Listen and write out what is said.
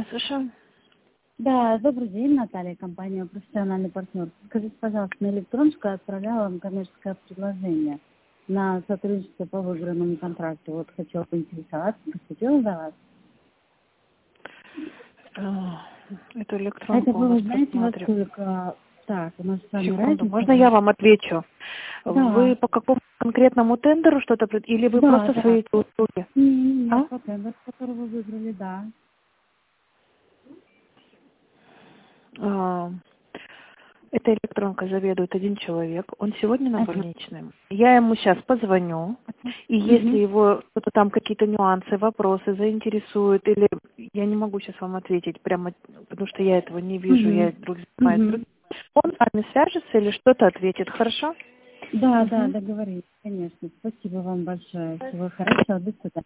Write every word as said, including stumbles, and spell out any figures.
слушаю. Да, добрый день, Наталья, компания «Профессиональный партнер». Скажите, пожалуйста, на электроночку я отправляла вам коммерческое предложение на сотрудничество по выигранному контракту. Вот хотела поинтересоваться, поступила до вас. А, Эту Это электронку у было, нас знаете, во просматриваем. сколько? Так, у нас с вами Секунду, разница. можно я вам отвечу? Вы Да, по какому конкретному тендеру что-то, пред- или вы да, просто да. свои услуги? Нет, А? по тендеру, который вы выиграли, да. А, Этой электронкой заведует один человек, он сегодня на Ага. больничном. Я ему сейчас позвоню, и если Угу. его что-то там, какие-то нюансы, вопросы заинтересуют, или я не могу сейчас вам ответить прямо, потому что я этого не вижу, Угу. я друг занимаюсь Угу. другим, он с вами свяжется или что-то ответит, хорошо? Да, да, Мгм. договорились, конечно. Спасибо вам большое. Всего хорошего, до свидания.